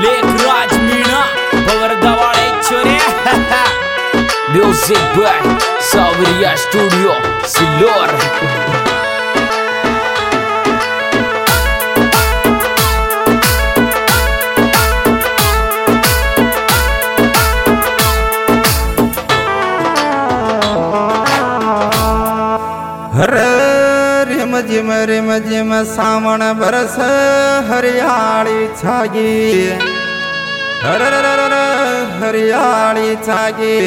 लेखराज मीणा पवरदवाड़े छोरे music by Sawariya studio Sillor. रिम झिम सावण बरस हरियाली छागी हरियाली छागी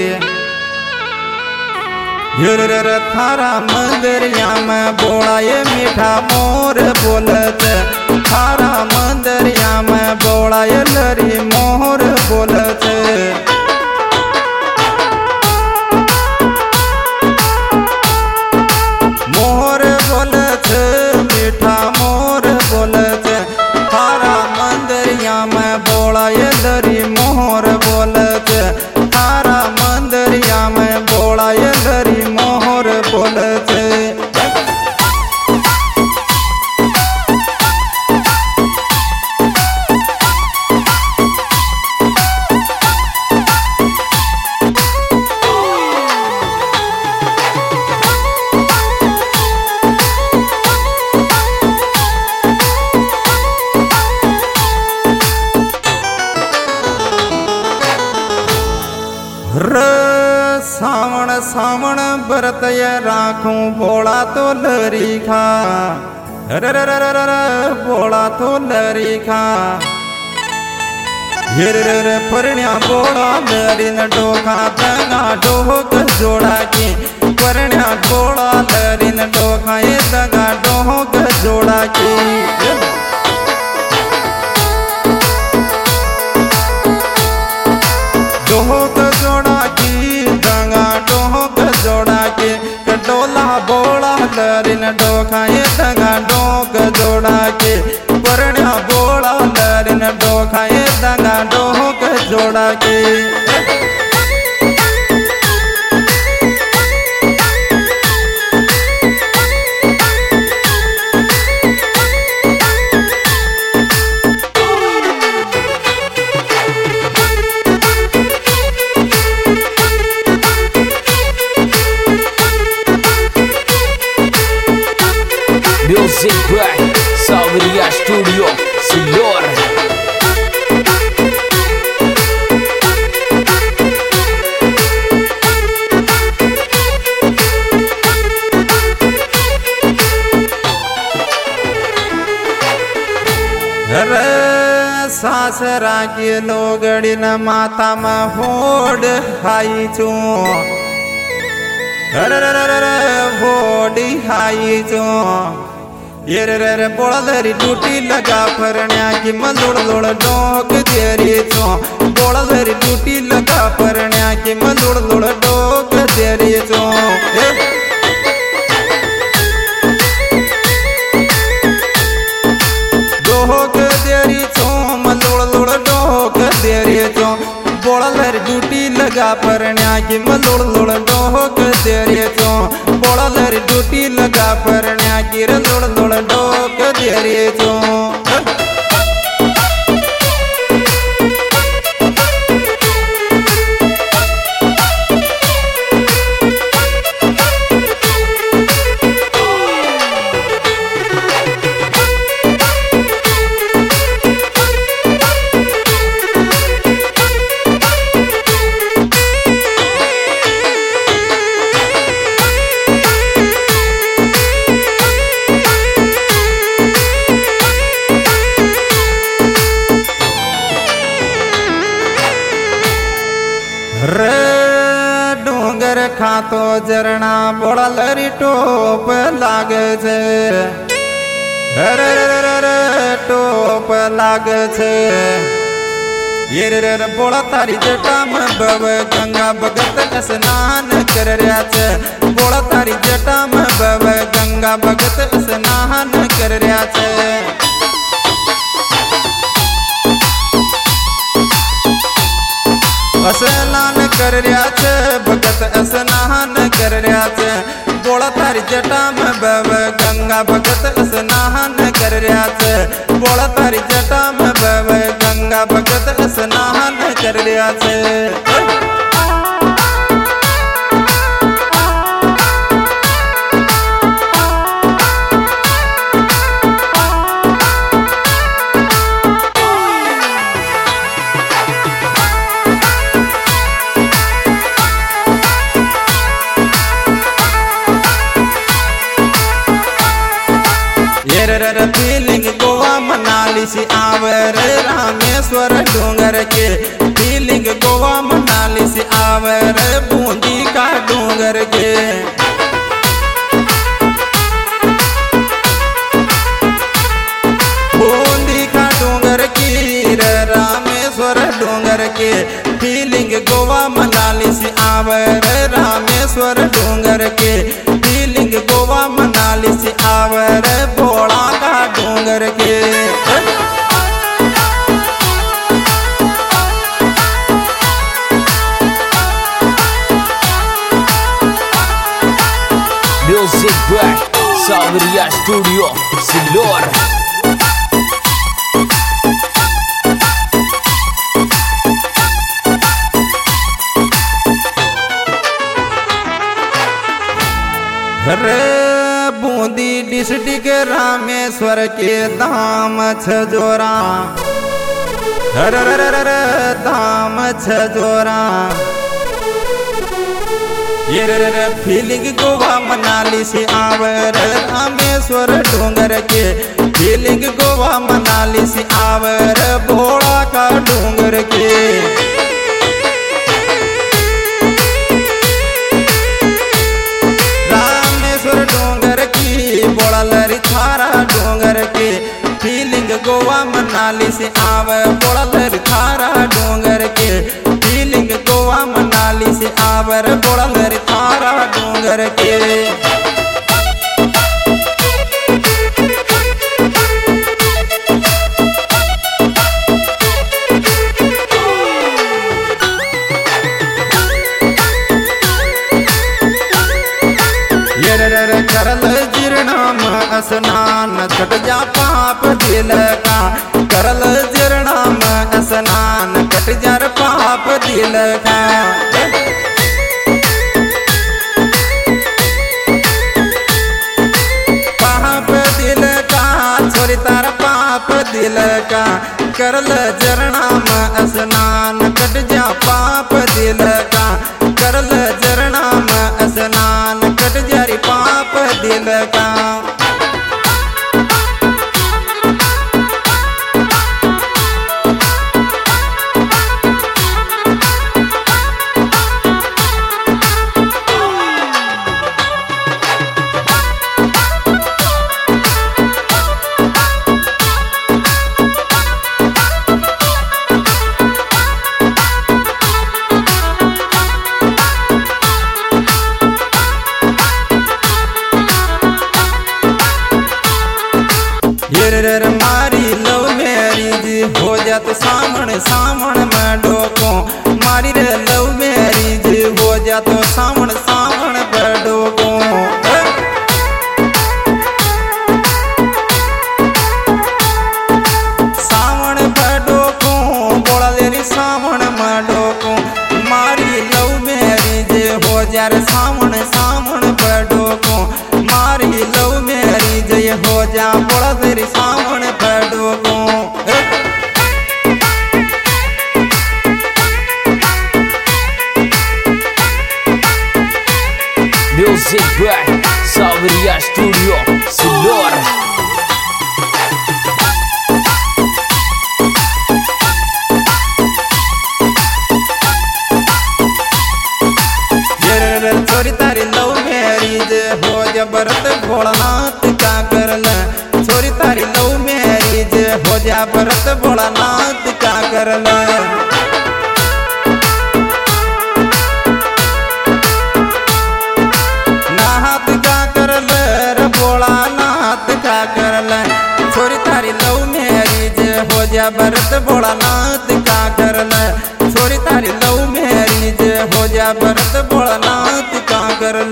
थारा मंदिरिया में बोलाए मीठा मोर बोलत थारा मंदिरिया में बोलाए लरी मोर बोलत मोर बोलत मीठा मोर बोलत थारा मंदिरिया में बोलाए लरी मोर बोलत थारा मंदिरिया में बोलाए लरी मोर बोलत। सावण सावण बरतय राखूं बोला तो लरी खा बोला तो लरी खा परण्या बोला लरी न डोखा दंगा डोक जोड़ा की परण्या बोला लरी न डोखा ये दंगा डोक जोड़ा की डोक जोड़ा की दंगा डोक जोड़ा के डोला बोला लरी न डोखा ये दंगा डोक जोड़ा के परण्या बोला लरी न डोखा ये दंगा डोक जोड़ा के। Music by Sawariya studio Sillor. सासरा के लोगड़ी न माता में होड़ हाई चू होड़ी हाई चू ये बोलदरी टूटी लगा फरण्या की मलुड़ लुड़ डोक देरी चो बोलदरी टूटी लगा फरण्या की मलुड़ लुड़ डोक देरी चो डोक देरी चो मलुड़ लुड़ डोक देरी चो बोलदर ड्यूटी लगा फरण्या की मलुड़ लुड़ डोक देरी चो बोलदर ड्यूटी लगा फरण्या की लुड़ लुड़ डोक देरी चो। डोंगर खातो झरना बोला लरी टोप लागे छे टोप लागे छे ये बोला तारी जटा में बब गंगा भगत स्नान कर रहा छे बोला तारी जटा में बब गंगा भगत स्नान कर रहा छे। स्नान कर रहा छे भगत स्नान कर रहा छे बोला तारी जटा में बब गंगा भगत स्नान कर रहा छे बोला तारी जटा में बब गंगा भगत कर રહ્યા છે फीलिंग गोवा मनाली से आवर रामेश्वर डूंगर के फीलिंग गोवा मनाली से आवर बूंदी का डूंगर के बूंदी का डूंगर की रामेश्वर डूंगर के फीलिंग गोवा मनाली से आवर रामेश्वर डूंगर के फीलिंग गोवा मनाली से आवर भोला का डूंगर के Music by Sabriya Studio Silor. Bundi district Rameshwar के धाम छजोरा धाम छजोरा ये फीलिंग गोवा मनाली से आवर रामेश्वर डूंगर के फीलिंग गोवा मनाली से आवर भोला का डूंगर के डूंगर की बोला लरी थारा डूंगर के फीलिंग गोवा मनाली से आवे बोला लरी थारा डूंगर के फीलिंग गोवा मनाली से आवर बोला लरी थारा डूंगर के करल जीर्णाम स्नान कट जा पाप दिल का करल जीर्णाम स्नान कट जा पाप दिल का पाप दिल का छोरी तार पाप दिल का करल जीर्णाम स्नान कट जा पाप दिल का करल जीर्णाम स्नान कट जा पाप दिल का मारी लव मैरिज हो जात सामण सामण में डोको मारी रे लव मैरिज हो जात सामण सामण पर डोको सामण पर डोको बोला लेरी सामण में डोको मारी लव मैरिज हो जार सामण सामण पर डोको मारी लव मैरिज हो जा बोला तेरी सामण पर डोको Music by Sabriya Studio Silor. छोरी तारी लव मैरिज हो जबरत भोलानाथ का करल छोरी तारी लव मैरिज हो जा भरत भोलानाथ का करल नाथ का करल भोलानाथ का करल छोरी तारी लव मैरिज हो जा भरत भोलानाथ का करल छोरी तारी लव मैरिज हो जा भरत भोलानाथ का करल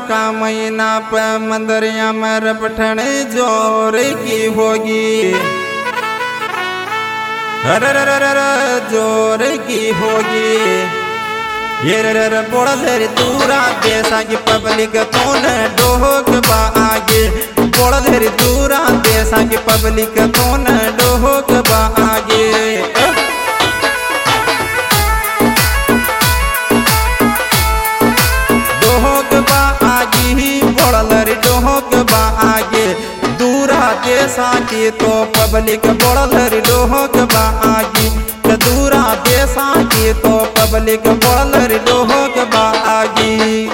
का महीना पे मंदरिया में रपठन जोर की होगी, जोर की होगी। ये रे बोल दूरा देशा की पब्लिक कौन डोहक बा आगे, बोल दूरा देशा की पब्लिक कौन डोहक बा आगे। डोहक बा आगे बोल डोहक बा आगे, दूरा देशा की तो पब्लिक बोल डोहक बा आगे, दूरा देशा की तो पब्लिक बोल डोहक बा आगे।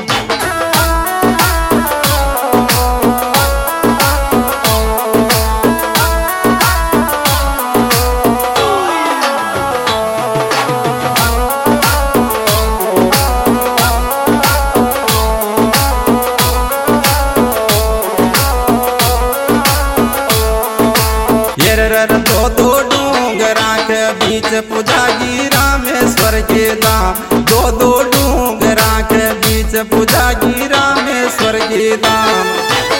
दो डूंगरा के बीच पूजागी रामेश्वर के दाम, दो डूंगरा के बीच पूजागी रामेश्वर के दाम।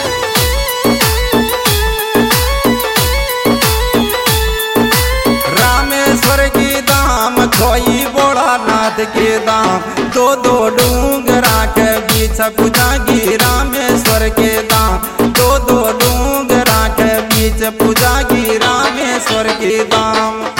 रामेश्वर के दाम खोई भोलानाथ के दाम, दो डूंगरा के बीच पूजागी रामेश्वर के दाम, दो डूंगरा के बीच पूजागी रामेश्वर के दाम।